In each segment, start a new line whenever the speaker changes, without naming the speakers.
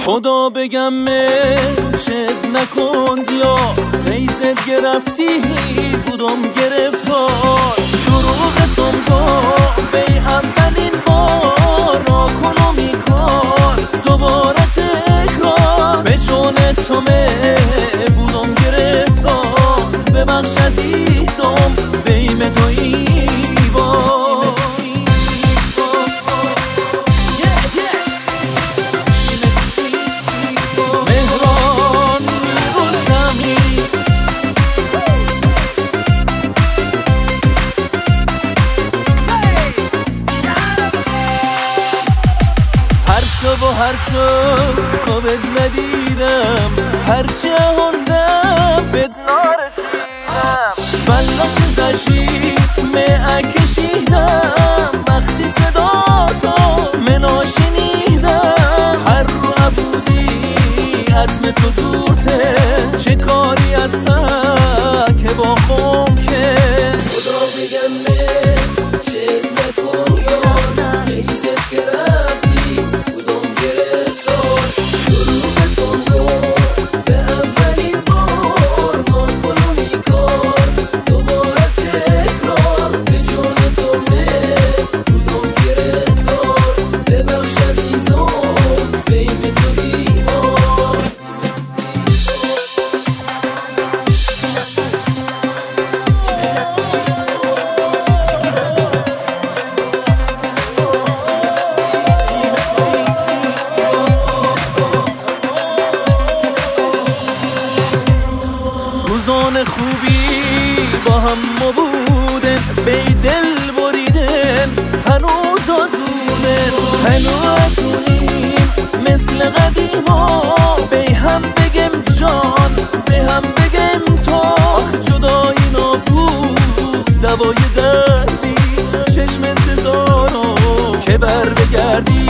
خدا بگم چت نکن یا فیزت گرفتی بودم گرفتار دروغتم گفت بی اولین بار ناکنو میکار دوباره تکرار به جون تو بودم گرفتار ببخش عزیزم بیم تویی و هر شب خوابت ندیدم هر جهاندم بد نارسیدم والا چه زشید کشیدم وقتی صدا تو منو شنیدم هر رو عبودی عزم تو دورته چه کاری هستم که با خم که خدا بگم چه نکن یا نیزت گرفتی روزان خوبی با هم بودن بی دل بریدن هنوز آزودن هنوزونیم مثل قدیما بی هم بگم جان بی هم بگم تا جدایی نابود دوای دردی چشم انتظارو که بر بگردی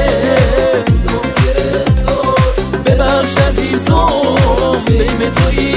ببخش عزیزم بیم تویی